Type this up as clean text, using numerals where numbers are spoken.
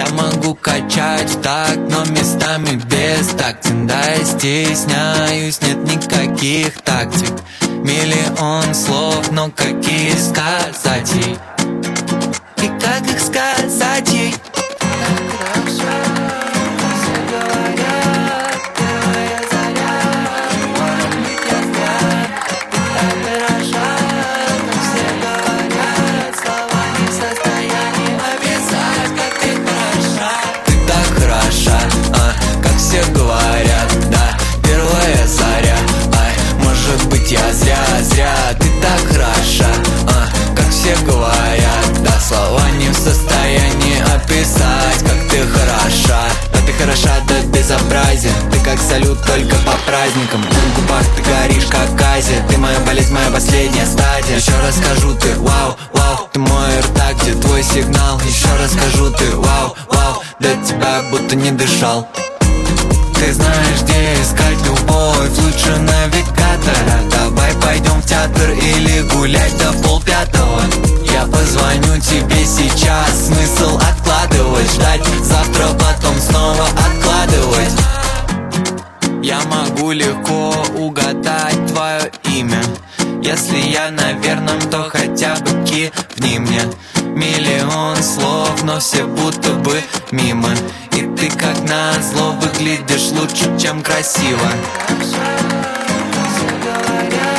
Я могу качать так, но местами без тактин. Да, я стесняюсь, нет никаких тактик. Миллион слов, но какие сказать ей? И как их сказать ей? Все говорят, да, первая заря. Ай, может быть я зря, ты так хороша, как все говорят, да, слова не в состоянии описать, как ты хороша. Да ты хороша до безобразия, ты как салют, только по праздникам. На губах ты горишь, как Азия, ты моя болезнь, моя последняя стадия. Еще раз скажу, ты вау, вау, ты мой ртак, где твой сигнал. Еще раз скажу, ты вау, вау, до тебя будто не дышал. Ты знаешь, где искать любовь, лучше навигатора. Давай пойдем в театр или гулять до 4:30. Я позвоню тебе сейчас, смысл откладывать, ждать завтра, потом снова откладывать. Я могу легко угадать твое имя. Если я на верном, то хотя бы кивни мне. Миллион слов, но все будто бы мимо. И ты как назло выглядишь лучше, чем красиво. Все говорят.